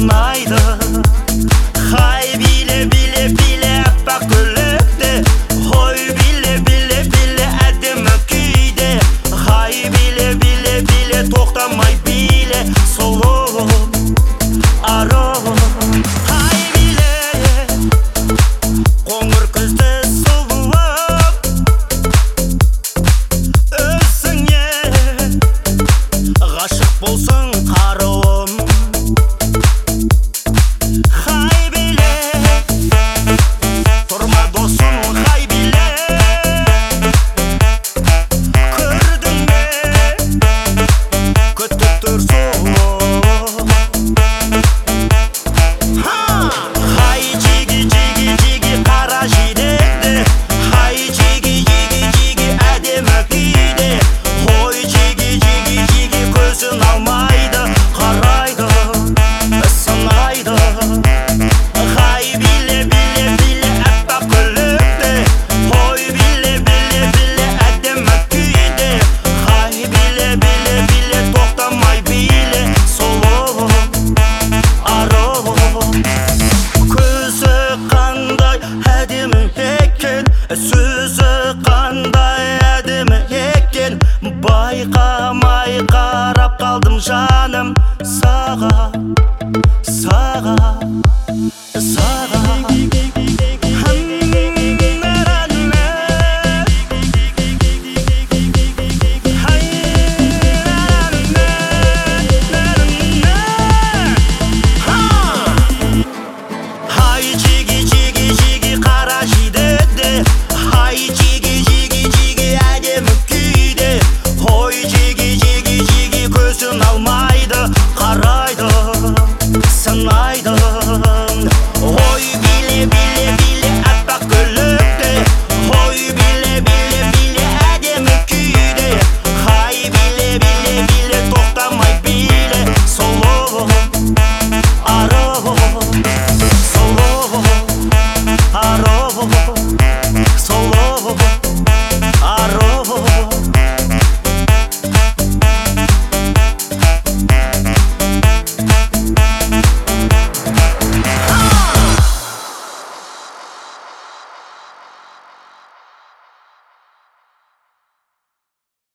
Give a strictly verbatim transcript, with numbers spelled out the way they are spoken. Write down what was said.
сынайды. Хай биле биле биле аппақ көйлекте, ой биле биле биле әдемі күйде. Хай биле биле биле тоқтамай биле, сұлу ару. Хай биле қоңыр күзді сұлуым, өзіңе ғашық болсын қаруым. Хай биле тұрма досым, хай биле көрдің бе күтіп тұр сұлу. Хай жиги жиги жиги қара жидекте, хай жиги жиги жиги әдемі күйде. Ой жиги жиги жиги көзін алмайды, қарайды сынайды. Хай биле биле биле аппақ көйлекте, ой биле биле биле әдемі күйде. Хай биле биле биле тоқтамай биле, сұлу ару. Көзі қандай әдемі екен, сөзі қандай әдемі екен. Байқамай қарап қалдым жаным саған, саған.